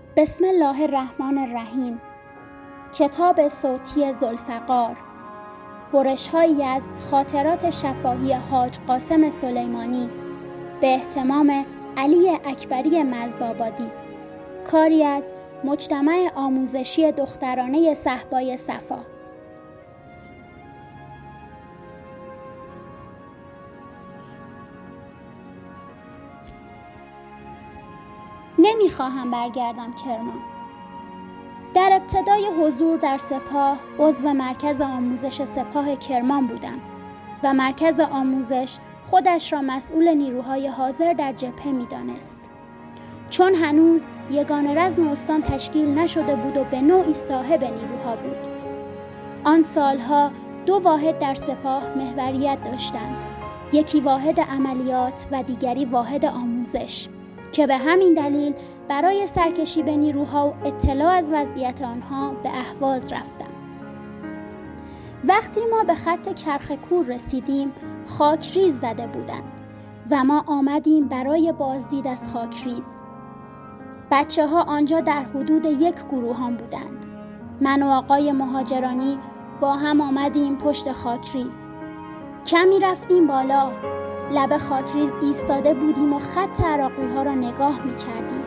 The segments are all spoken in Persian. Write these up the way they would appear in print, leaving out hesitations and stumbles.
بسم الله الرحمن الرحیم. کتاب صوتی ذوالفقار، برش‌هایی از خاطرات شفاهی حاج قاسم سلیمانی به اهتمام علی اکبری مزدآبادی، کاری از مجتمع آموزشی دخترانه صهبای صفا. نمیخواهم برگردم کرمان. در ابتدای حضور در سپاه عضو مرکز آموزش سپاه کرمان بودم و مرکز آموزش خودش را مسئول نیروهای حاضر در جبهه می‌دانست. چون هنوز یگان رزم استان تشکیل نشده بود و به نوعی صاحب نیروها بود. آن سالها 2 واحد در سپاه محوریت داشتند، یکی واحد عملیات و دیگری واحد آموزش، که به همین دلیل برای سرکشی به نیروها و اطلاع از وضعیت آنها به اهواز رفتم. وقتی ما به خط کرخکور رسیدیم، خاکریز زده بودند و ما آمدیم برای بازدید از خاکریز. بچه‌ها آنجا در حدود 1 گروهان بودند. من و آقای مهاجرانی با هم آمدیم پشت خاکریز. کمی رفتیم بالا، لب خاکریز ایستاده بودیم و خط عراقی‌ها را نگاه می‌کردیم.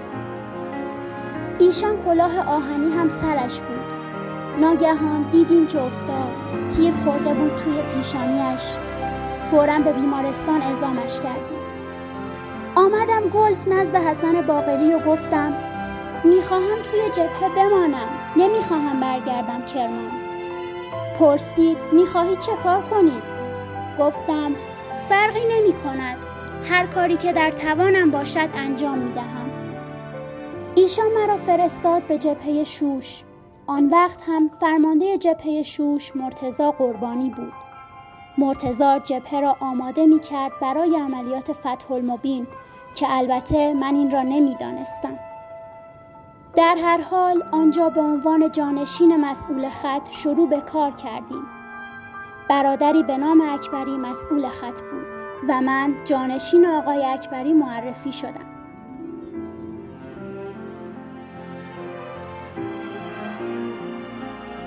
ایشان کلاه آهنی هم سرش بود. ناگهان دیدیم که افتاد. تیر خورده بود توی پیشانیش. فوراً به بیمارستان اعزامش کردیم. آمدم گلف نزد حسن باقری و گفتم میخواهم توی جبهه بمانم، نمیخواهم برگردم کرمان. پرسید میخواهی چه کار کنی؟ گفتم فرقی نمی کند، هر کاری که در توانم باشد انجام می دهم. ایشان مرا فرستاد به جبهه شوش. آن وقت هم فرمانده جبهه شوش مرتضی قربانی بود. مرتضی جبهه را آماده می کرد برای عملیات فتح المبین که البته من این را نمی دانستم. در هر حال آنجا به عنوان جانشین مسئول خط شروع به کار کردیم. برادری به نام اکبری مسئول خط بود و من جانشین آقای اکبری معرفی شدم.